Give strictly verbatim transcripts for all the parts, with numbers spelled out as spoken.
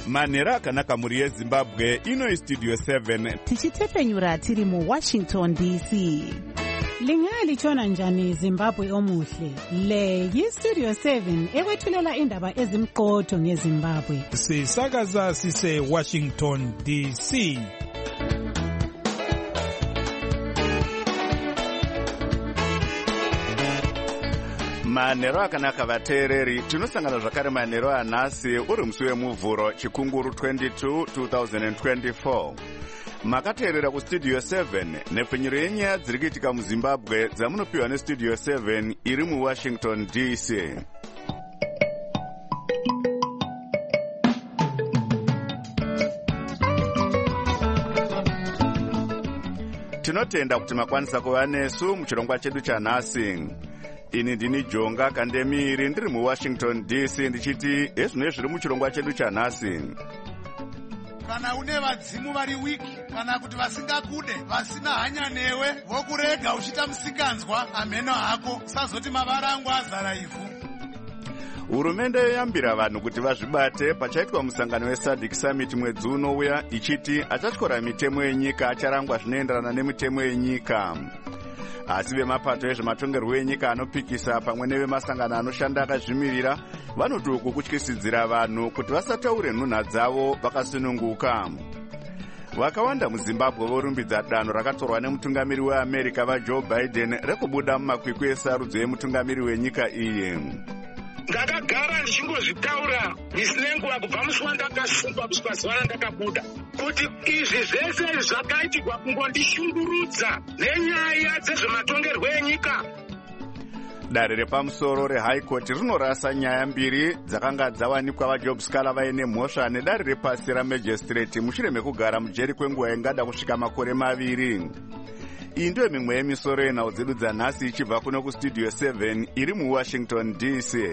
manhero akanaka muri yezimbabwe. Ino istudio seven tichitepenyura tiri mu Washington D C. Lingalitshona njani Zimbabwe omuhle? Le yistudio seven ekwethulela indaba ezimqotho ngeZimbabwe. Sisakaza sise Washington D C. manhero akanaka vateereri, tinosangana zvakare manhero anhasi uri musi wemuvhuro chikunguru twenty-two twenty twenty-four. Makateerera kustudio seven nepfenyuro yenyaya dziri kuitika muZimbabwe dzamunopiwa nestudio seven iri muWashington D C. Tinotenda kuti makwanisa kuva nesu muchirongwa chedu chanhasi. Ini ndini Jonga Kandemiri ndiri muWashington D C ndichiti ezvino zviri muchirongwa chedu chanhasi. Kana une vadzimu vari wiki kana kuti vasingakude vasina hanya newe vokurega uchita musikanzwa ameno hako sazoti mavara angu azara ivhu. Hurumende yoyambira vanhu kuti vazvibate pachaitwa musangano weSADC Summit mwedzi unouya ichiti achatyora mitemo yenyika acharangwa zvinoenderana nemitemo yenyika. Asi vemapato ezvematongerwo enyika anopikisa pamwe nevemasangano anoshanda akazvimirira vanoti uku kutyisidzira vanhu kuti vasataure nhunha dzavo vakasununguka. Vakawanda muZimbabwe vorumbidza danho rakatorwa nemutungamiri weAmerica vaJoe Biden rekubuda mumakwikwi esarudzo yemutungamiri wenyika iyi. Ndakagara ndichingozvitaura zvisine nguva kubva musi wandakasimba kusvika zuva randakabuda kuti izvi zvese zvakaitirwa kungondishungurudza nenyaya dzezvematongerwo enyika. Dare repamusoro reHigh Court rinorasa nyaya mbiri dzakanga dzawanikwa vaJob Scala vaine mhosva nedare repasi raMagistrate mushure mekugara mujeri kwenguva ingada kusvika makore maviri. Iyi ndiyo mimwe yemisoro yenhau dzedu dzanhasi ichibva kuno kustudio seven iri muWashington D C.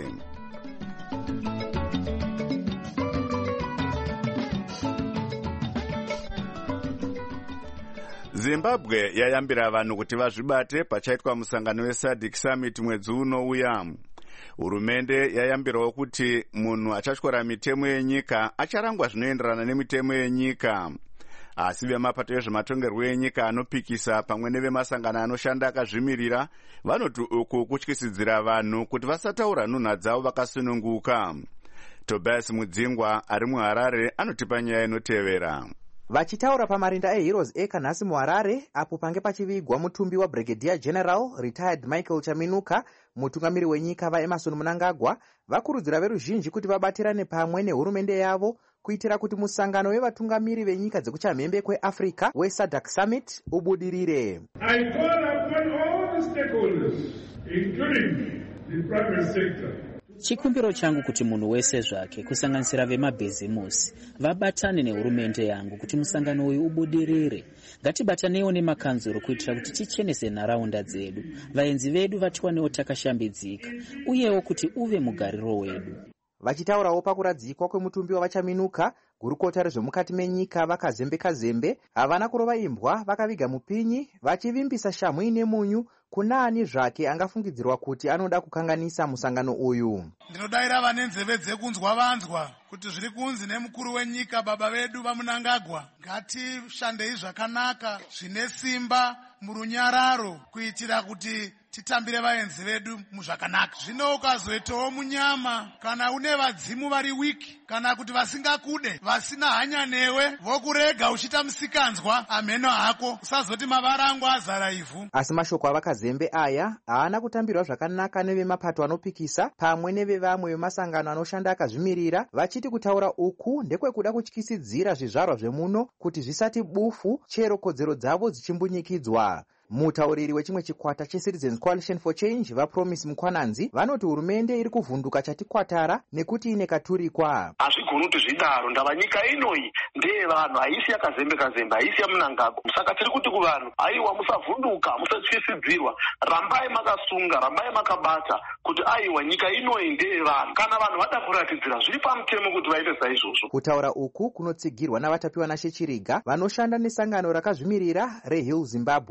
Zimbabwe yayambira vanhu kuti vazvibate pachaitwa musangano weSADC Summit mwedzi unouya. Hurumende yayambirawo kuti munhu achatyora mitemo yenyika acharangwa zvinoenderana nemitemo yenyika. Asi vemapato ezvematongerwo enyika anopikisa pamwe nevemasangano anoshanda akazvimirira vanoti uku kutyisidzira vanhu kuti vasataura nhunha dzavo vakasununguka. Tobias Mudzingwa ari muHarare anotipa nyaya inotevera. Vachitaura pamarinda eHeroes Acre nhasi muHarare apo pange pachivigwa mutumbi waBrigadier General retired Michael Chaminuka, mutungamiri wenyika vaEmerson Mnangagwa vakurudzira veruzhinji kuti vabatirane pamwe nehurumende yavo kuitira kuti musangano wevatungamiri venyika dzekuchamhembe kweAfrica weSADC Summit ubudirire. I call upon all the stakeholders, including the private sector. Chikumbiro changu kuti munhu wese zvake kusanganisira vemabhizimusi vabatane nehurumende yangu kuti musangano uyu ubudirire. Ngatibatanewo nemakanzuro kuitira kuti tichenese nharaunda dzedu, vaenzi vedu vatiwanewo takashambidzika, uyewo kuti uve mugariro wedu. Vachitaurawo pakuradzikwa kwemutumbi wavachaminuka, gurukota rezvemukati menyika vakazembeka zembe havana kurova imbwa vakaviga mupinyi vachivimbisa shamhu ine munyu kuna ani zvake angafungidzirwa kuti anoda kukanganisa musangano uyu. Ndinodayira vane nzeve dzekunzwa vanzwa kuti zviri kunzi nemukuru wenyika baba vedu vaMnangagwa ngatishandei zvakanaka zvine simba murunyararo kuitira kuti titambire vaenzi vedu muzvakanaka. Zvino ukazoitawo munyama kana une vadzimu vari wiki kana kuti vasingakude vasina hanya newe vokurega uchita musikanzwa ameno hako usazoti mavara angu azara ivhu. Asi mashoko avakazembe aya haana kutambirwa zvakanaka nevemapato anopikisa pamwe nevevamwe vemasangano anoshanda akazvimirira vachiti kutaura uku ndekwekuda kutyisidzira zvizvarwa zvemuno kuti zvisati bufu chero kodzero dzavo dzichimbunyikidzwa. Mutauriri wechimwe chikwata cheCitizens Coalition for Change vaPromise Mukwananzi vanoti hurumende iri kuvhunduka chatikwatara nekuti ine katurikwa. Hazvigoni kuti zvidaro, ndava nyika inoyi ndeye vanhu, haisi yakazembeka zembe, haisi yaMnangagwa. Saka tiri kuti kuvanhu, aiwa musavhunduka, musatyisidzirwa, rambai makasunga, rambai makabata kuti aiwa nyika inoyi ndeye vanhu. Kana vanhu vada kuratidzira zviri pamutemo kuti vaite saizvozvo. Kutaura uku kunotsigirwa navatapiwa naShe Chiriga vanoshanda nesangano rakazvimirira reHill Zimbabwe.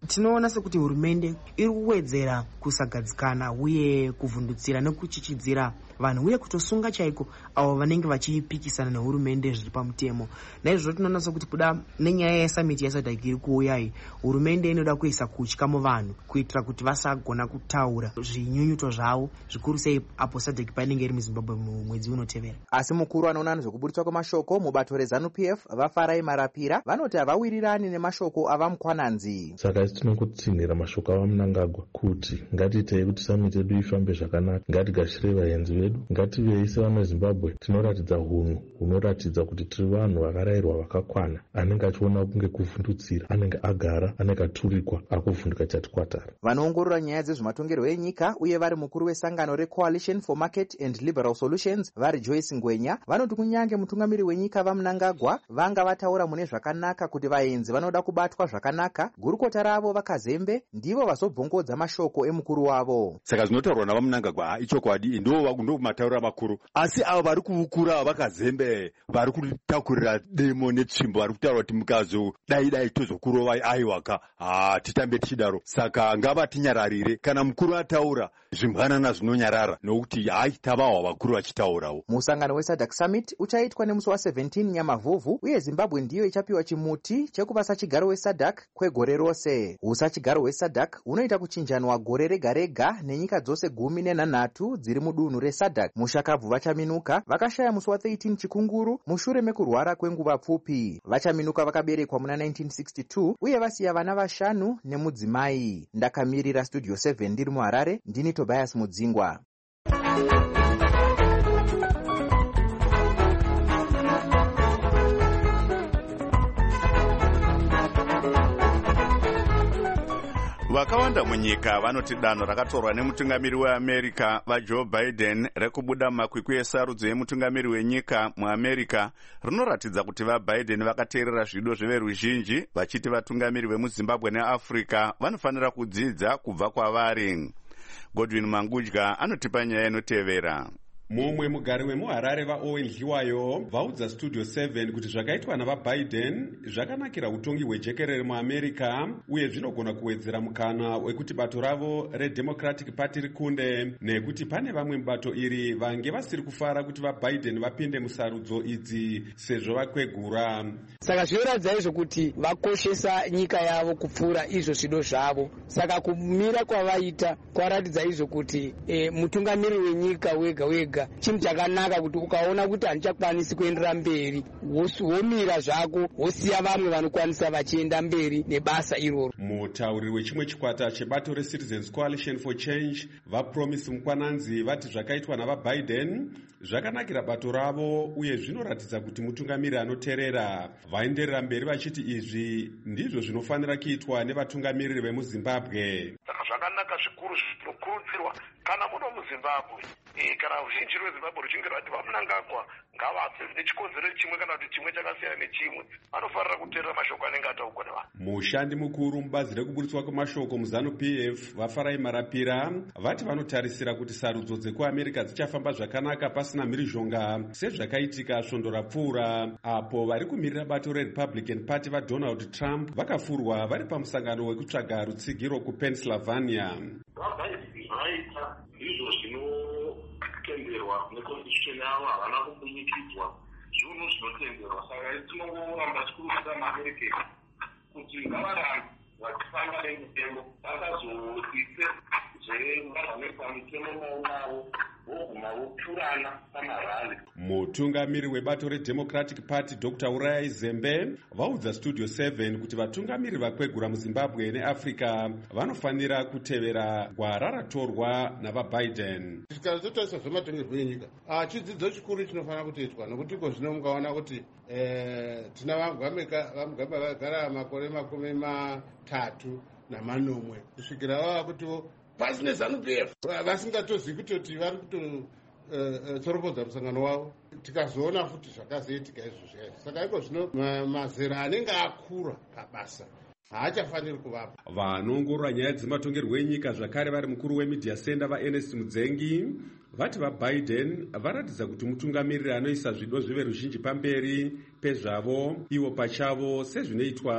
tinoona sekuti hurumende iri kuwedzera kusagadzikana uye kuvhundutsira nekuchichidzira vanhu uye kutosunga chaiko avo vanenge vachipikisana nehurumende zviri pamutemo. Naizvozvo tinoona sekuti kuda nenyaya yesamiti yesadhaki iri kuuyai, hurumende inoda kuisa kutya muvanhu kuitira kuti vasagona kutaura zvinyunyuto zvavo, zvikuru sei apo sadhaki painenge iri muzimbabwe mumwedzi unotevera. Asi mukuru anoona nezvekuburitswa kwemashoko mubato rezanu P F vafarai marapira vanoti havawirirani nemashoko avamukwananzi. Saka isi tinokutsinhira mashoko avamunangagwa kuti ngatiitei kuti samiti yedu ifambe zvakanaka, ngatigashire vaenzi vedu, ngativei sevana Zimbabwe tinoratidza hunhu hunoratidza kuti tiri vanhu vakarayirwa vakakwana, anenge achiona kunge kuvhundutsira, anenge agara, anenge aturikwa, akuvhunduka chatikwatara. Vanoongorora nyaya dzezvematongerwo enyika uye vari mukuru wesangano reCoalition for Market and Liberal Solutions vari Joyce Ngwenya vanoti kunyange mutungamiri wenyika vamunangagwa vanga vataura mune zvakanaka kuti vaenzi vanoda kubatwa zvakanaka, gurukota ravo vakazembe ndivo vazobvongodza mashoko emukuru wavo. Saka zvinotaurwa navamunangagwa ichokwadi, ndo mataura makuru, asi avo vari kuvukura vakazembe vari kutakurira demo netsvimbo vari kutaura kuti mukazo dai dai tozokurovai aiwaka ha titambe tichidaro. Saka ngavatinyararire, kana mukuru ataura zvimbanana zvinonyarara nokuti hai tavawa vakuru vachitaurawo. Musangano weSADC Summit uchaitwa nemusi wa17 Nyamavhuvhu uye Zimbabwe ndiyo ichapiwa chimuti chekuva sachigaro weSADC kwegore rose. Usachigaro weSADC unoita kuchinjanwa gore rega rega nenyika dzose gumi nenhanhatu dziri mudunhu reSADC. Mushakabvu vachaminuka vakashaya musi wa13 Chikunguru mushure mekurwara kwenguva pfupi. Vachaminuka vakaberekwa muna nineteen sixty-two uye vasiya vana vashanu nemudzimai. Ndakamirira Studio seven ndiri muHarare, ndini Tobias Mudzingwa. Vakawanda munyika vanoti danho rakatorwa nemutungamiri weAmerica vaJoe Biden rekubuda mumakwikwi esarudzo yemutungamiri wenyika muAmerica rinoratidza kuti vaBiden vakateerera zvido zveveruzhinji vachiti vatungamiri vemuZimbabwe neAfrica vanofanira kudzidza kubva kwavari. Godwin Mangudya anotipa nyaya inotevera. Mumwe mugari wemuHarare vaOwen Dliwayo vaudza Studio seven kuti zvakaitwa navaBiden zvakanakira utongi hwejekerere muAmerica uye zvinogona kuwedzera mukana wekuti bato ravo reDemocratic Party rikunde, nekuti pane vamwe mubato iri vange vasiri kufara kuti vaBiden vapinde musarudzo idzi sezvo vakwegura. Saka zvinoratidza izvo kuti vakoshesa nyika yavo kupfuura izvo zvido zvavo. Saka kumira kwavaita kwaratidza izvo kuti e, mutungamiri wenyika wega wega chinhu chakanaka kuti ukaona kuti handichakwanisi kuenderera mberi womira zvako wosiya vamwe vanokwanisa vachienda mberi nebasa iroro. Mutauriri wechimwe chikwata chebato reCitizens Coalition for Change vaPromise Mukwananzi vati zvakaitwa navaBiden zvakanakira bato ravo uye zvinoratidza kuti mutungamiri anoteerera. Vaenderera mberi vachiti izvi ndizvo zvinofanira kuitwa nevatungamiriri vemuZimbabwe. Saka zvakanaka zvikuru zvinokurudzirwa kana muno muZimbabwe kana ruzhinji rweZimbabwe ruchinge rwati vamunangagwa ngavafe nechikonzero chimwe kana kuti chimwe chakasiyana nechimwe, vanofanira kuteerera mashoko anenge ataurwa nevanhu. Mushandi mukuru mubazi rekuburitswa kwemashoko muzanu P F vafarai marapira vati vanotarisira kuti sarudzo dzekuAmerica dzichafamba zvakanaka pasina mhirizhonga sezvakaitika svondo rapfuura apo vari kumirira bato reRepublican Party vaDonald Trump vakafurwa vari pamusangano wekutsvaga rutsigiro kuPennsylvania. Vaita izvo zvinotenderwa neconstitution yavo havana kubunikidzwa zvinhu zvinotenderwa. Saka tinongoramba tikurudzira maAmerica kuti ngavarambe vachifamba nemutemo vakazoise zvevazvanesa mitemo maunavo voguma vopfurana pamarali. Mutungamiri webato reDemocratic Party Doctor Urayai Zembe vaudza Studio seven kuti vatungamiri vakwegura muZimbabwe neAfrica vanofanira kutevera gwara ratorwa navaBiden. Tikara totarisa zvematongerwo enyika chidzidzo chikuru chinofanira kutoitwa nokuti ko zvino mukaona kuti tina vamugamba vagara makore makumi matatu namanomwe kusvikira vava kuti pasi nezanu P F vasingatozivi kutoti vari kutotsoropodza musangano wavo. Tikazoona futi zvakazoitika izvozvo. Saka iko zvino mazera anenge akura pabasa haachafaniri kuvapa. Vanoongorora nyaya dzematongerwo enyika zvakare vari mukuru wemedia center vaErnest Mudzengi vati vaBiden varatidza kuti mutungamiriri anoisa zvido zveveruzhinji pamberi pezvavo ivo pachavo sezvinoitwa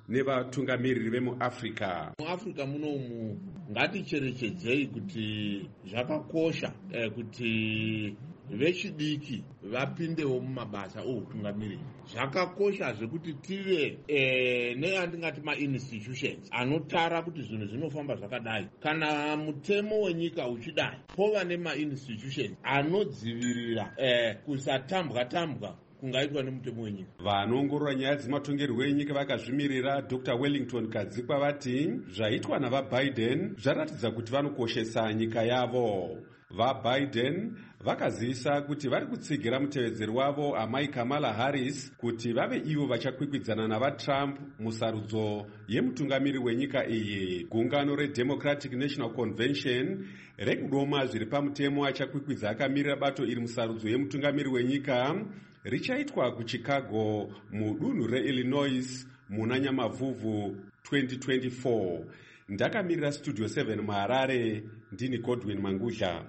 nevatungamiriri vemuafrica. muafrica munomu ngaticherechedzei kuti zvakakosha eh, kuti vechidiki vapindewo mumabasa outungamiriri. zvakakosha zvekuti tive eh, neandingati mainstitutions anotara kuti zvinhu zvinofamba zvakadai. kana mutemo wenyika uchidai pova nemainstitutions anodzivirira eh, kusatambwa tambwa kungaitwa nemutemo wenyika. vanoongorora nyaya dzematongerwo enyika vakazvimirira dr wellington kadzikwa vati zvaitwa navabiden zvaratidza kuti vanokoshesa nyika yavo. vabiden vakazivisa kuti vari kutsigira mutevedzeri wavo amai kamala harris kuti vave ivo vachakwikwidzana navatrump musarudzo yemutungamiri wenyika iyi. gungano redemocratic national convention rekudoma zviri pamutemo achakwikwidza akamirira bato iri musarudzo yemutungamiri wenyika richaitwa kuchicago mudunhu reillinois muna nyamavhuvhu twenty twenty-four. ndakamirira studio seven muharare ndini godwin mangudla.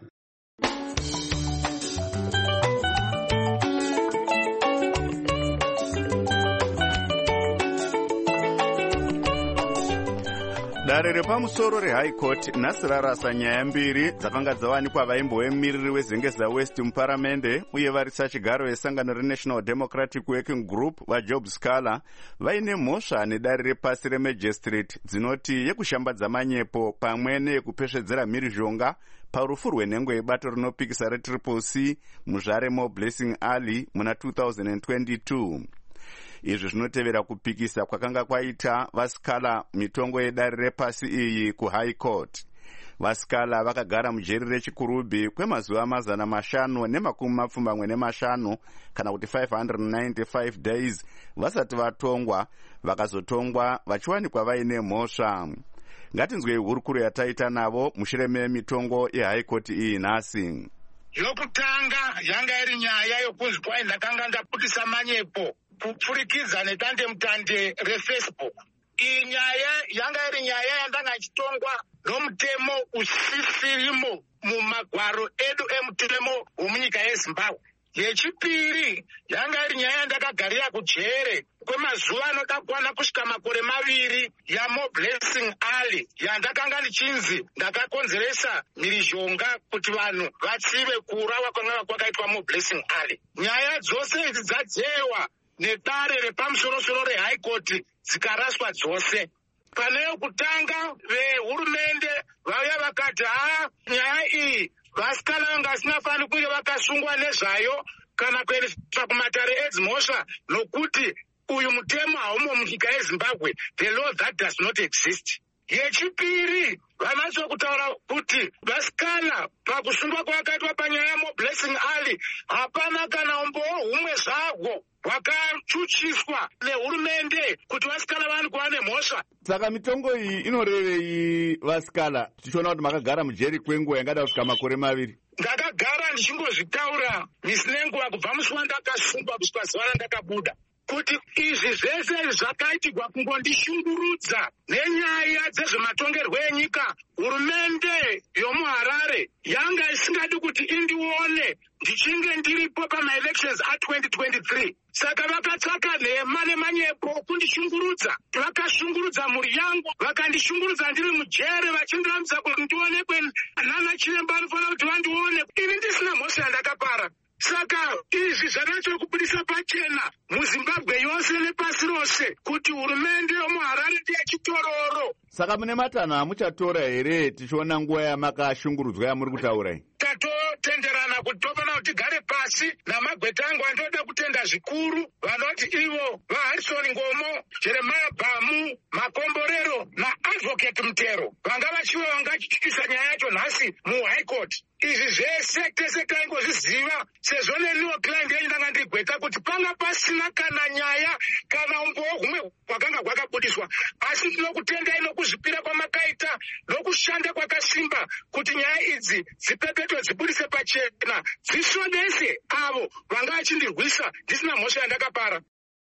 dare repamusoro rehigh court nhasi rarasa nyaya mbiri dzakanga dzawanikwa vaimbo vemiriri wezengeza west muparamende uye varisa chigaro vesangano renational democratic working group vajob scaler vaine mhosva nedare repasi remagistrate dzinoti yekushambadza manyepo pamwe neyekupesvedzera mhirizhonga parufu rwenhengo yebato rinopikisa retriple c muzvare moblessing alley muna two thousand twenty-two. izvi zvinotevera kupikisa kwakanga kwaita vaskala mitongo yedare repasi iyi kuhigh court. vaskala vakagara mujeri rechikurubhi kwemazuva mazana mashanu nemakumi mapfumbamwe nemashanu kana kuti five hundred ninety-five days vasati vatongwa, vakazotongwa vachiwanikwa vaine mhosva. ngatinzwei hurukuro yataita navo mushure memitongo yehigh court iyi nhasi. yokutanga yanga iri nyaya yokunzi kwai ndakanga ndaputisa manyepo kupfurikidza nedande mutande refacebook. iyi nyaya yanga iri nyaya yandanga ichitongwa nomutemo usisirimo mumagwaro edu emutemo womunyika yezimbabwe. yechipiri yanga iri nyaya yandakagarira kujere kwemazuva anoda kuwana kusvika makore maviri yamoblessing alley yandakanga ndichinzi ndakakonzeresa mhirizhonga kuti vanhu vatsive kuurawa kwanga kwakaitwa moblessing alley. nyaya dzose idzi dzadzewa nedare repamusorosoro rehigh court dzikaraswa dzose. pane yokutanga vehurumende vauya vakati haa nyaya iyi vasikana vanga vasingafaniri kunge vakasungwa nezvayo kana kuendeswa kumatare edzimhosva nokuti uyu mutemo haumo munyika yezimbabwe, the law that does not exist. yechipiri vanatso kutaura kuti vasikana pakusungwa kwakaitwa panyaya yamoblessing alley hapana kana umbowo humwe zvahwo hwakachuchiswa nehurumende kuti vasikana vani kuva nemhosva. saka mitongo iyi inorevei vasikana tichiona kuti makagara mujeri kwenguva ingada kusvika makore maviri? ndakagara ndichingozvitaura misi nenguva kubva musi wandakasungwa kusvika zuva randakabuda kuti izvi zvese zvakaitirwa kungondishungurudza nenyaya dzezvematongerwo enyika. hurumende yomuharare yanga isingadi kuti indione ndichinge ndiripo pamaelections a twenty twenty-three. saka vakatsvaka nhema nemanyepo kundishungurudza. vakashungurudza mhuri yangu, vakandishungurudza ndiri mujere vachindiramidza kuti ndionekwe nana chiremba anofanira kuti vandione ini ndisina mhosva yandakapara. saka izvi zvanacho kubudisa pachena muzimbabwe yose nepasi rose kuti hurumende yomuharare ndeyechitororo. saka mune matanho amuchatora here tichiona nguva yamakashungurudzwa yamuri kutaurai? tatotenderana kuti tofanira kuti tigare pasi namagweta angu andoda kutenda zvikuru vanoti ivo vaharrison ngomo, jeremiah bhamu, makomborero naadvocate mutero vanga vachiva vangachityisa nyaya yacho nhasi muhigh court. izvi zvese tese taingozviziva sezvo neniwo client yenyu ndanga ndirigweta kuti panga pasina kana nyaya kana umbowo humwe hwakanga hwakabudiswa, asi tinokutendai nokuzvipira kwamakaita nokushanda kwakasimba kuti nyaya idzi dzipepetwe dzibudise pachena dzisvonese avo vanga vachindirwisa ndisina mhosva yandakapara.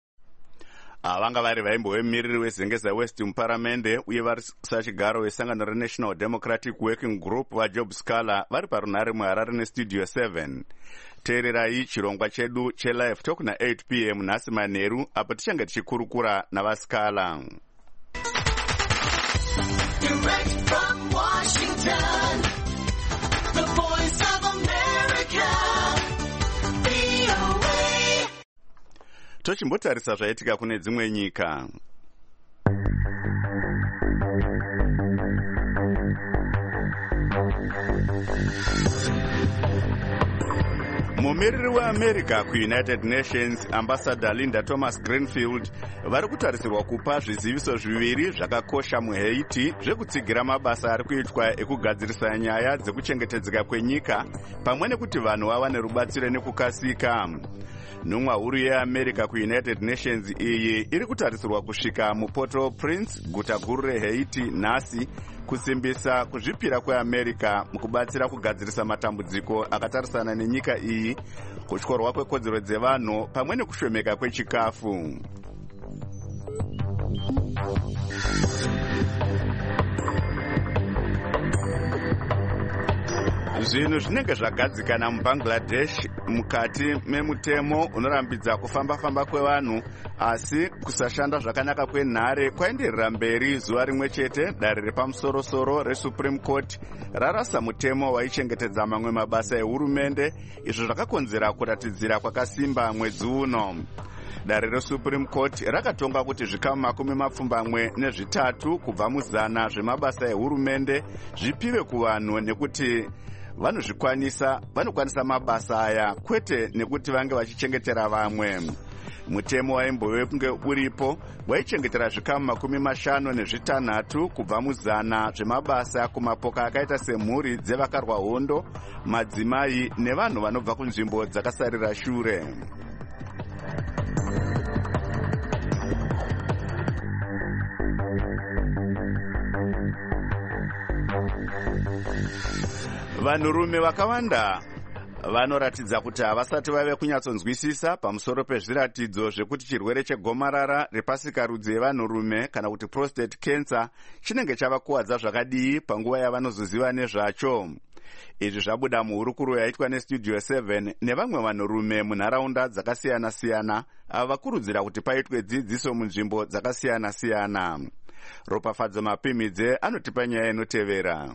vanga vari vaimbovemiriri wezengeza west muparamende uye vari sachigaro vesangano renational democratic working group vajob scaler vari parunhare muharare nestudio seven. teererai chirongwa chedu chelive talk na eight p m nhasi manheru apo tichange tichikurukura navascaler. Direct from Washington, the voice of America, V O A. Tochimbotarisa zvaitika kune dzimwe nyika. Mumiriri weAmerica kuUnited Nations, Ambassador Linda Thomas Greenfield, vari kutarisirwa kupa zviziviso zviviri zvakakosha muHaiti zvekutsigira mabasa ari kuitwa ekugadzirisa nyaya dzekuchengetedzeka kwenyika pamwe nekuti vanhu vawane rubatsiro nekukasika. Nhumwa huru yeAmerica kuUnited Nations iyi iri kutarisirwa kusvika muPort-au-Prince, guta guru reHaiti, nhasi kusimbisa kuzvipira kweAmerica mukubatsira kugadzirisa matambudziko akatarisana nenyika iyi, kutyorwa kwekodzero dzevanhu pamwe nekushomeka kwechikafu. Zvinhu zvinenge zvagadzikana muBangladesh mukati memutemo unorambidza kufamba-famba kwevanhu, asi kusashanda zvakanaka kwenhare kwaenderera mberi. Zuva rimwe chete dare repamusoro-soro reSupreme Court rarasa mutemo waichengetedza mamwe mabasa ehurumende, izvo zvakakonzera kuratidzira kwakasimba mwedzi uno. Dare reSupreme Court rakatonga kuti zvikamu makumi mapfumbamwe nezvitatu kubva muzana zvemabasa ehurumende zvipiwe kuvanhu nekuti vanozvikwanisa vanokwanisa mabasa aya, kwete nekuti vange vachichengetera vamwe. Mutemo waimbove kunge uripo waichengetera zvikamu makumi mashanu nezvitanhatu kubva muzana zvemabasa kumapoka akaita semhuri dzevakarwa hondo, madzimai nevanhu vanobva kunzvimbo dzakasarira shure. Vanhurume vakawanda vanoratidza kuti havasati vave kunyatsonzwisisa pamusoro pezviratidzo zvekuti chirwere chegomarara repasikarudzi yevanhurume kana kuti prostate cancer chinenge chavakuwadza zvakadii panguva yavanozoziva nezvacho. Izvi zvabuda muhurukuro yaitwa neStudio seven nevamwe vanhurume munharaunda dzakasiyana-siyana ava vakurudzira kuti paitwe dzidziso munzvimbo dzakasiyana-siyana. Ropafadzo Mapimidze anotipa nyaya inotevera.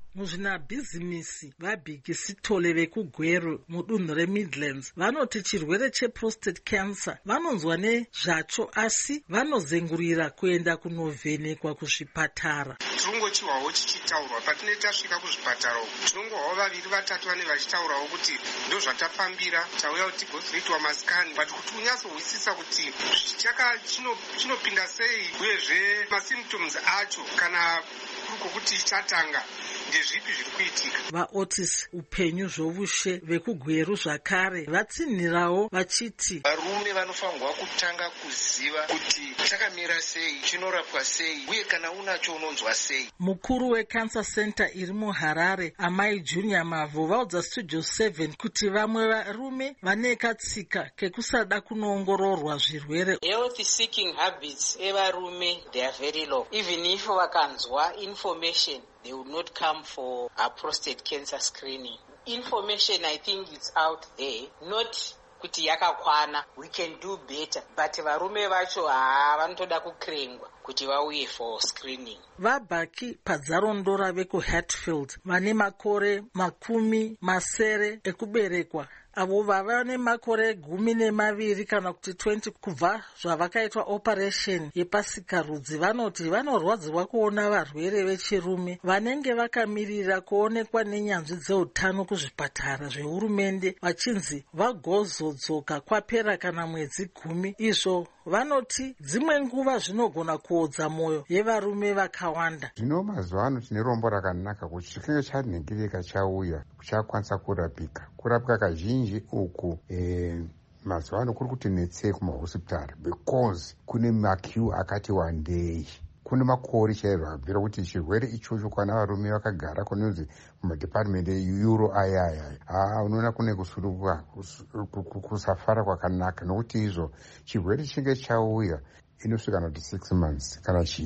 Muzvinabhizimisi vabhikisitole vekugweru mudunhu reMidlands vanoti chirwere cheprostate cancer vanonzwa nezvacho, asi vanozengurira kuenda kunovhenekwa kuzvipatara. Tinongochihwawo chichitaurwa patinenge tasvika kuzvipatara uku, tinongohwawo vaviri vatatu vane vachitaurawo kuti ndo zvatafambira, tauya kuti tigozitoitwa masikani, but kuti unyatsohwisisa kuti chaka chinopinda sei uyezve masymptoms acho kana kurikokuti chatanga ndezvipi zviri kuitika. VaOtis upenyu zvovushe vekugweru zvakare vatsinhirawo vachiti varume vanofanirwa kutanga kuziva kuti chakamira sei, chinorapwa sei, uye kana unacho unonzwa sei. Mukuru weCancer Center iri muHarare, Amai Junior Mavo, vaudza Studio seven kuti vamwe varume vane katsika kekusada kunoongororwa zvirwere. Health seeking habits evarume they are very low. Even if vakanzwa information, they would not come for a prostate cancer screening. Information, I think it's out there, not kuti yakakwana, we can do better, but varume vacho vanotoda kukrengwa kuti vauye for screening. Vabhaki padzarondora vekuHatfield vane makore makumi masere ekuberekwa, avo vava nemakore gumi nemaviri kana kuti twenty kubva zvavakaitwa operation yepasikarudzi, vanoti vanorwadzirwa kuona varwere vechirume vanenge vakamirira kuonekwa nenyanzvi dzeutano kuzvipatara zvehurumende vachinzi vagozodzoka kwapera kana mwedzi gumi. Izvo vanoti dzimwe nguva zvinogona kuodza mwoyo yevarume vakawanda. Zvino mazuva ano tine rombo rakanaka kuti chikinge chanhingirika chauya chakwanisa kurapika. Kurapika kazhinji uku eh, mazuva ano kuri kuti netsei kumahosipitari because kune makiu akati wandei. Kune makore chaizvo akabvira kuti chirwere ichocho kana varume vakagara kunonzi mumadhipatimende euro ayaya haa unoona kune kusuruka kusafara kwakanaka, nokuti izvo chirwere chinge chauya inosvika kuti six months kana chii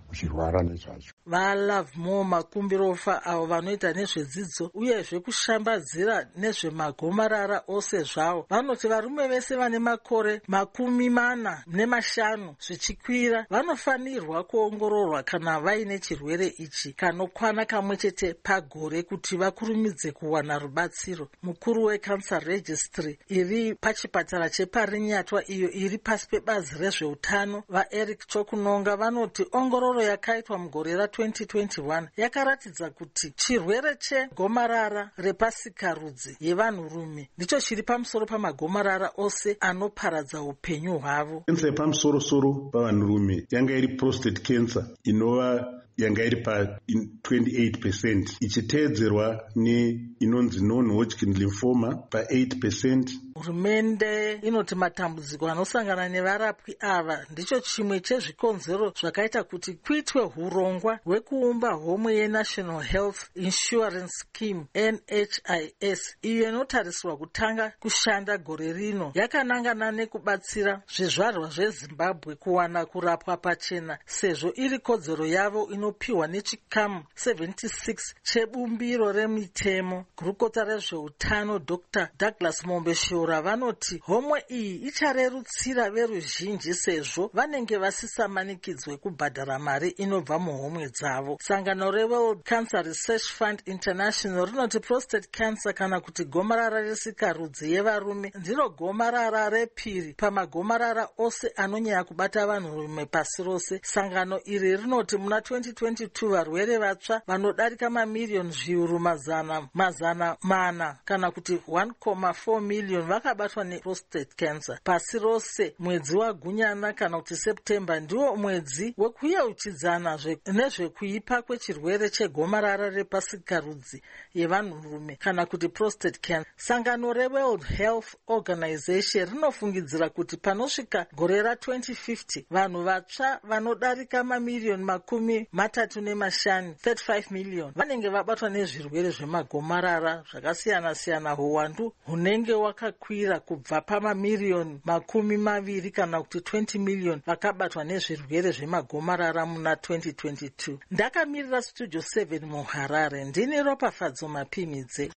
muchirwara nezvacho. vaLovemore Makumbirofa avo vanoita nezvedzidzo uyezve kushambadzira nezvemagomarara ose zvawo vanoti varume vese vane makore makumi mana nemashanu zvichikwira vanofanirwa kuongororwa kana vaine chirwere ichi kanokwana kamwe chete pagore kuti vakurumidze kuwana rubatsiro. Mukuru weCancer Registry iri pachipatara cheparinyatwa iyo iri pasi pebazi rezveutano vaEric Chokunonga vanoti ongororo yakaitwa mugore ra-twenty twenty-one yakaratidza kuti chirwere chegomarara repasikarudzi yevanhurume ndicho chiri pamusoro pamagomarara ose anoparadza upenyu hwavo. Kensa yepamusoro-soro pavanhurume yanga iri prostate cancer inova yanga iri pa twenty-eight percent ichiteedzerwa neinonzi non-Hodgkin lymphoma pa eight percent. Hurumende inoti matambudziko anosangana nevarapwi ava ndicho chimwe chezvikonzero zvakaita kuti kuitwe hurongwa hwekuumba homwe yeNational Health Insurance Scheme N H I S iyo inotarisirwa kutanga kushanda gore rino yakanangana nekubatsira zvizvarwa zveZimbabwe kuwana kurapwa pachena sezvo iri kodzero yavo inopiwa nechikamu seventy-six chebumbiro remitemo. Gurukota rezveutano Doctor Douglas Mombeshora vanoti homwe iyi icharerutsira veruzhinji sezvo vanenge vasisamanikidzwe kubhadhara mari inobva muhomwe dzavo. Sangano reWorld Cancer Research Fund International rinoti prostate cancer kana kuti gomarara resikarudzi yevarume ndiro gomarara repiri pamagomarara ose anonyanya kubata vanhurume pasi rose. Sangano iri rinoti muna twenty twenty-two varwere vatsva vanodarika mamiliyoni zviuru mazana mazana mana kana kuti one point four million vakabatwa neprostate cancer pasi rose. Mwedzi wagunyana kana kuti September ndiwo mwedzi wekuyeuchidzana nezvekuipa kwechirwere chegomarara repasikarudzi yevanhurume kana kuti prostate cancer. Sangano reWorld Health Organization rinofungidzira kuti panosvika gore ra-twenty fifty vanhu vatsva vanodarika mamiliyoni makumi matatu nemashanu thirty-five million vanenge vabatwa nezvirwere zvemagomarara zvakasiyana-siyana. Huwandu hunenge wakakwira kubva pamamiliyoni makumi maviri kana kuti twenty million vakabatwa nezvirwere zvemagomarara muna twenty twenty-two. Ndakamirira Studio seven muHarare ndini Ropafadzo Mapimidze.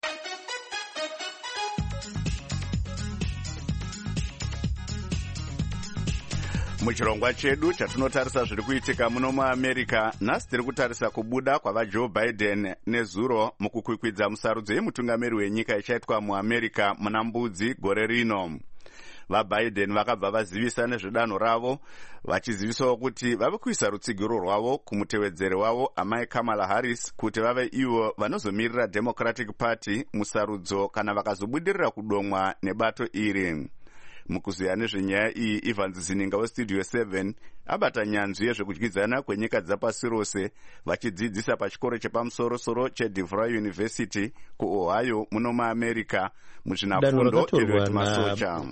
muchirongwa chedu chatinotarisa zviri kuitika muno muamerica nhasi tiri kutarisa kubuda kwavajoe Biden nezuro mukukwikwidza musarudzo yemutungamiri wenyika ichaitwa muamerica muna mbudzi gore rino. vaBiden vakabva vazivisa nezvedanho ravo vachizivisawo kuti vave kuisa rutsigiro rwavo kumutevedzeri wavo amai Kamala Harris kuti vave ivo vanozomirira Democratic Party musarudzo kana vakazobudirira kudomwa nebato iri. mukuziya nezvenyaya iyi Ivan Zininga westudio seven abata nyanzvi yezvekudyidzana kwenyika dzapasi rose vachidzidzisa pachikoro chepamusoro-soro cheDeVry University kuOhio muno muAmerica muzvinafundo Elliot Masocha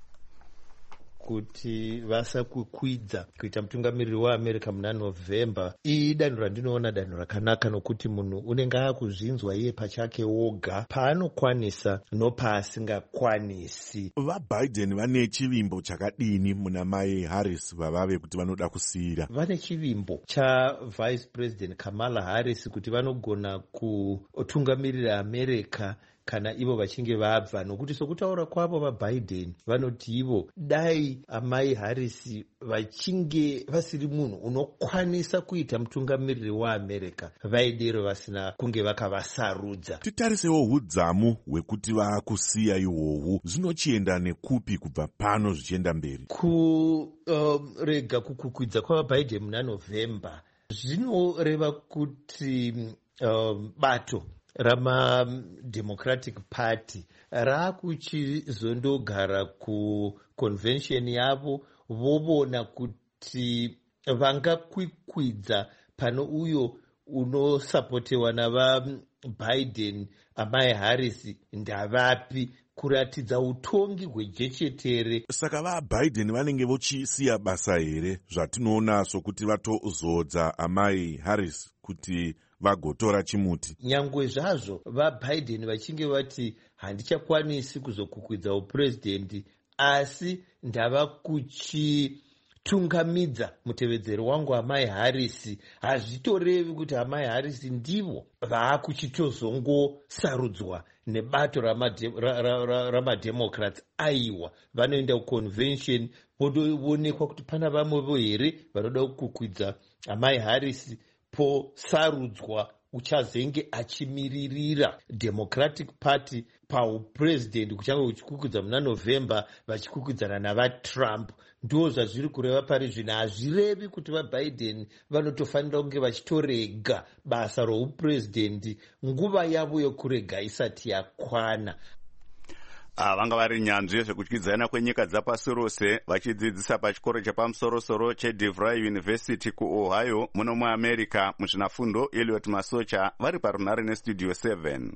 kuti vasakukwidza kuita mutungamiriri waAmerica muna November. Iyi danho randinoona danho rakanaka nokuti munhu unenge akuzvinzwa iye pachake woga paanokwanisa nopaasingakwanisi. VaBiden vane chivimbo chakadini muna mai Harris vavave kuti vanoda kusiyira? Vane chivimbo chaVice President Kamala Harris kuti vanogona kutungamirira America kana ivo vachinge vabva, nokuti sokutaura kwavo vaBiden vanoti ivo dai amai Harris vachinge vasiri munhu unokwanisa kuita mutungamiriri waAmerica vaidero vasina kunge vakavasarudza. Titarisewo hudzamu hwekuti vaakusiya ihwohwu zvinochienda nekupi kubva pano zvichienda mberi? Kurega um, kukukwidza kwavaBiden muna November zvinoreva kuti um, bato rama-Democratic Party raakuchizondogara kuconvention yavo vovona kuti vangakwikwidza pano uyo unosapotewa navaBiden amai Harris ndavapi kuratidza utongi hwejechetere. Saka vaBiden vanenge vochisiya basa here zvatinoona sokuti vatozodza amai Harris kuti vagotora chimuti? Nyangwe zvazvo vaBiden vachinge vati handichakwanisi kuzokukwidza uprezidendi, asi ndava kuchi kutungamidza mutevedzeri wangu amai Harris hazvitorevi kuti amai Harris ndivo vaakuchitozongosarudzwa nebato ramademocrats. Aiwa, vanoenda kuconvention vodoonekwa kuti pana vamwevo here vanoda kukwidza amai Harris posarudzwa uchazenge achimiririra Democratic Party paupresident kuchange kuchikukwidza muna November vachikukwidzana navaTrump. Ndo zvazviri kureva pari zvino. Hazvirevi kuti vaBiden vanotofanira kunge vachitorega basa roupresident nguva yavo yokurega isati yakwana. Ah, vanga vari nyanzvi zvekutyidzana kwenyika dzapasi rose vachidzidzisa pachikoro chepamusorosoro cheDeVry University kuOhio muno muAmerica muzvinafundo. Elliot Masocha vari parunare nestudio seven.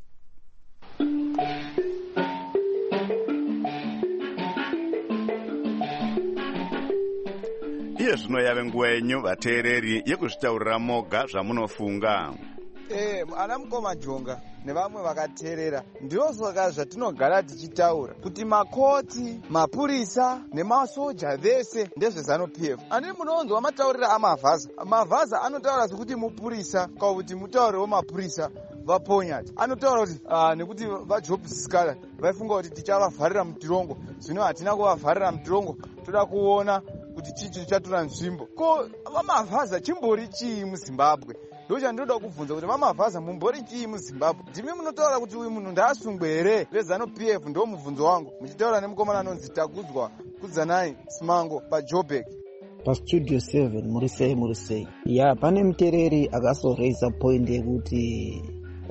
Iye zvino yave nguva yenyu vateereri yekuzvitaurira moga zvamunofunga. Eh, ana mukoma Jonga nevamwe vakateerera ndiro saka zvatinogara tichitaura kuti makoti, mapurisa nemasoja vese ndezveZANU-P F. Ani munonzwa mataurira amavhaza. Mavhaza anotaura kuti mupurisa kana kuti mutauriro wemapurisa vaponyati. Anotaura kuti ah nekuti vaJob Sikala vaifunga kuti tichavavharira mutirongo. Zvino hatina kuvavharira mutirongo. Toda kuona kuti chichi chatora nzvimbo. Ko vamavhaza chimbori chii muZimbabwe? Ndocha ndoda kubvunza kuti vamavhaza mumbori chii muZimbabwe? Ndimi munotaura kuti uyu munhu ndaasungwe here veZANU-P F? Ndo mubvunzo wangu. Muchitaura nemukomana anonzi Takudzwa Kudzanai Simango paJoburg. Pastudio seven murisei murisei. Ya pane muteereri akasoreisa point yekuti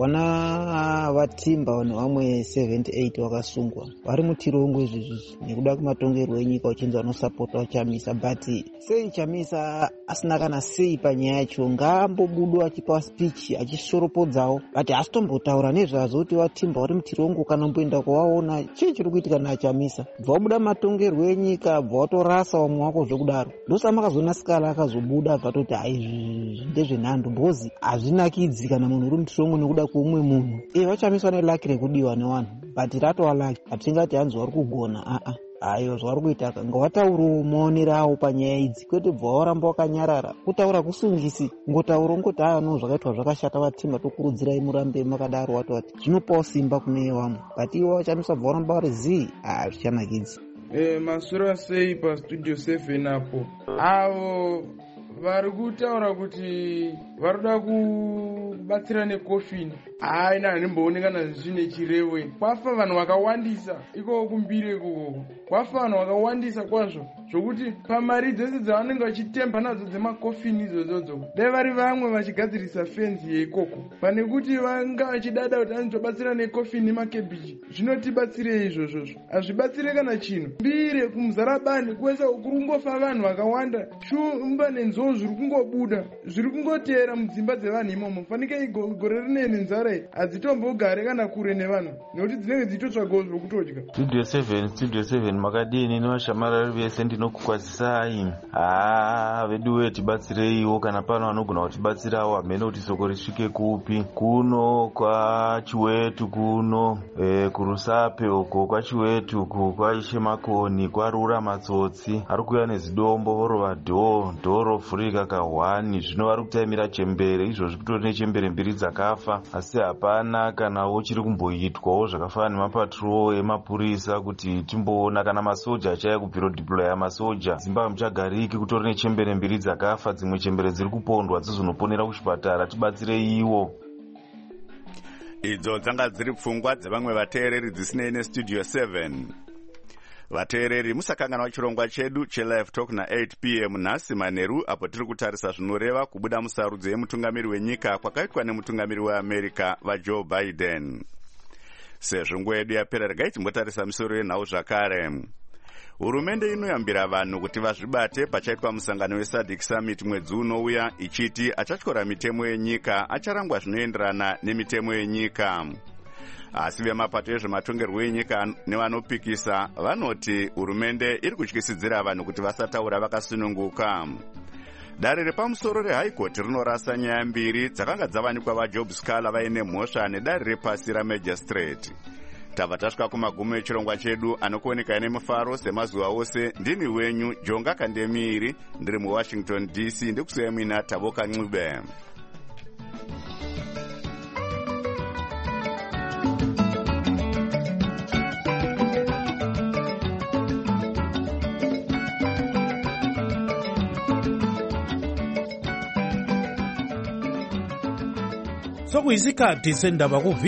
wana vatimba nevamwe seventy-eight vakasungwa vari mutirongo izvizvi nekuda kwematongerwo enyika uchinzi vanosapota Chamisa. But sei Chamisa asina kana sei panyaya yacho? Ngaambobudwa achipa speech achishoropodzawo, but asitombotaura nezvazvo kuti vatimba vari mutirongo kana mboenda kuvaona chii chiri kuitika naChamisa. Bva wabuda matongerwo enyika, bva watorasa wamwe wako zvekudaro. Ndosa makazoona Sikala akazobuda akatoti haizvi ndezvenhando bhozi hazvinakidzi kana munhu uri mutirongo nekuda kuumwe munhu. E vaChamisa nelaki rekudiwa nevanhu, but ratova laki. Hatingati hanzi vari kugona, aa ayo zvari kuita ngavataurawo maonero avo panyaya idzi, kwete bva waramba wakanyarara kutaura kusungisi. Ngotaura ungoti aya no zvakaitwa zvakashata vatimba, tokurudzirai murambe makadaro. Wati wati zvinopawo simba kune vamwe, but ivo vaChamisa bva waramba vari zii hazvichanakidzi. Eh, masura sei pastudio seven apo avo vari kutaura kuti varoda kubatsira nekofini. Hai na ndimboonekana zvine chirewe. Kwafa vanhu vakawandisa iko kumbire ikoko. Kwafa vanhu vakawandisa kwazvo zvokuti pamari dzese dzavanenge vachitemba nadzo dzemakofini idzodzo dai vari vamwe vachigadzirisa fenzi yeikoko pane kuti vanga vachidada kuti anozobatsira nekofini nemakebhiji. Zvinotibatsirei izvozvozvo? Hazvibatsire kana chino. Mbire kumuzarabani kwese kurungofa vanhu vakawanda, shumba nenzou zviri kungobuda zviri kungoteera mudzimba dzevanhu imomo. Fanike gore rine nenzara hadzitombougare kana kure nevanhu nekuti dzinenge dzichitotsvagawo zvokutodya. Studio seven Studio seven makadini nevashamarari vese ndinokukwazisai. haa veduwe tibatsireiwo kana pano vanogona kutibatsirawo. Hamene kuti soko risvike kupi kuno kwaChiwetu kuno e, kuRusape uko kwaChiwetu uko kwaishe Makoni kwarura matsotsi ari kuuya nezidombo vorova dhoo dhoo rovhurika kahwani. Zvino vari kutaimira chembere izvozvi kutori nechembere mbiri dzakafa, asi hapana kanawo chiri kumboitwawo zvakafanana nemapatrol emapurisa kuti timboona kana masoja achaya kubviro deploya masoja. Zimbabwe muchagariki kutori nechembere mbiri dzakafa, dzimwe chembere dziri kupondwa dzizonoponera kuchipatara. Tibatsirei iwo. Idzo dzanga dziri pfungwa dzevamwe vateereri dzisinei nestudio seven. Vateereri musakanganwa chirongwa chedu chelive talk na eight p m nhasi manheru, apo tiri kutarisa zvinoreva kubuda musarudzo yemutungamiri wenyika kwakaitwa nemutungamiri weAmerica vaJoe Biden. Sezvo nguva yedu yapera, regai timbotarisa misoro yenhau zvakare. Hurumende inoyambira vanhu kuti vazvibate pachaitwa musangano weSADC Summit mwedzi unouya, ichiti achatyora mitemo yenyika acharangwa zvinoenderana nemitemo yenyika. Asi vemapato ezvematongerwo enyika nevanopikisa vanoti hurumende iri kutyisidzira vanhu kuti vasataura vakasununguka. Dare repamusoro reHigh Court rinorasa nyaya mbiri dzakanga dzavanikwa vaJob Sikala vaine mhosva nedare repasi raMagistrate. tabva tasvika kumagumo echirongwa chedu anokuoneka nemufaro semazuva ose. Ndini wenyu Jonga Kandemiri, ndiri muwashington D C. Ndikusiya mina Taboka Ncube. Sokuyisikhathi sendaba ku